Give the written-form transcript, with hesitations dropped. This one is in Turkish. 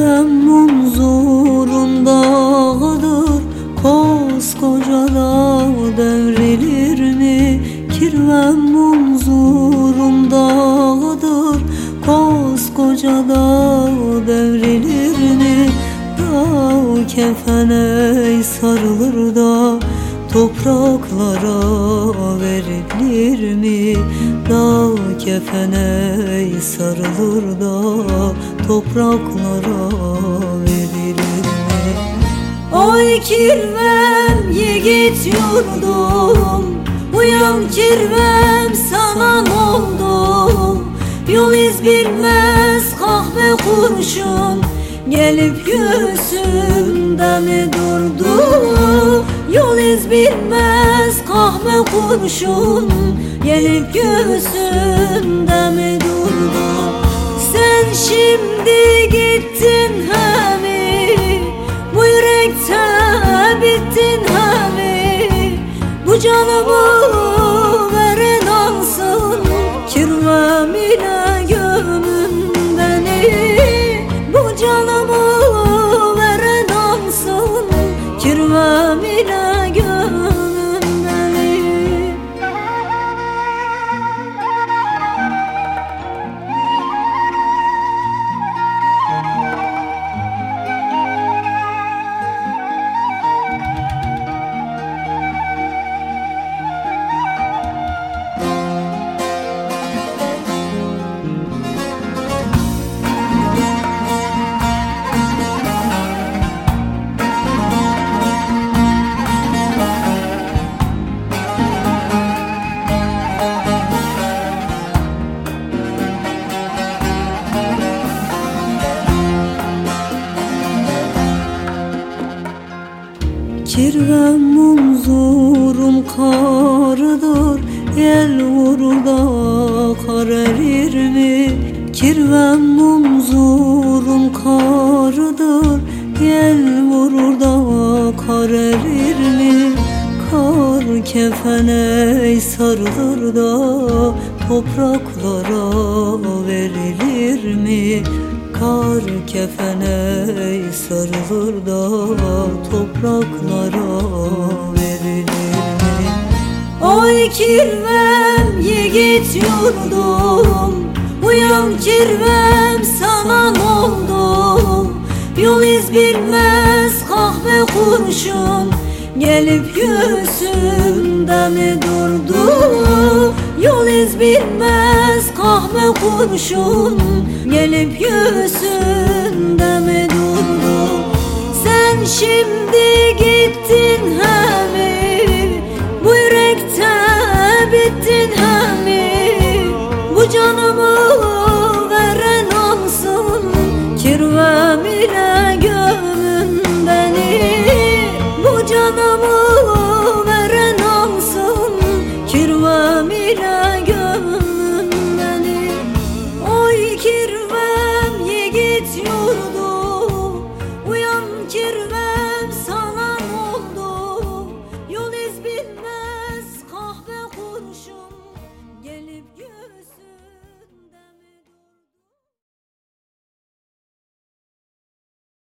Kirven munzurun dağıdır, koskoca dağ devrilir mi? Kirven munzurun dağıdır, koskoca dağ devrilir mi? Dağ kefene sarılır da topraklara verilir mi? Dağ kefene sarılır da topraklara verilir mi? Oy kirvem yiğit yurdum, uyan kirvem sana ne oldu? Yol iz bilmez kahve kurşun, gelip göğsümde mi durdu? Yol iz bilmez kahve kurşun, gelip göğsümde mi durdu? Sen şimdi gittin hemi, bu yürekte bittin hemi. Bu canımı veren alsın, kirvem ile gömün beni. Bu canımı veren alsın, kirvem ile gömün beni. Kirven munzurun karıdır, yel vurur da kar erir mi? Kirven munzurun karıdır, yel vurur da kar erir mi? Kar kefene sarılır da topraklara verilir mi? Kar kefene sarılır da topraklara verilir mi? Oy kirvem yiğit yurdum, uyan kirvem sana ne oldu? Yol iz bilmez kahve kurşun, gelip göğsümde mi durdu? Yol iz bilmez kahve kurşun, gelip göğsümde mi durdu? Sen şimdi gittin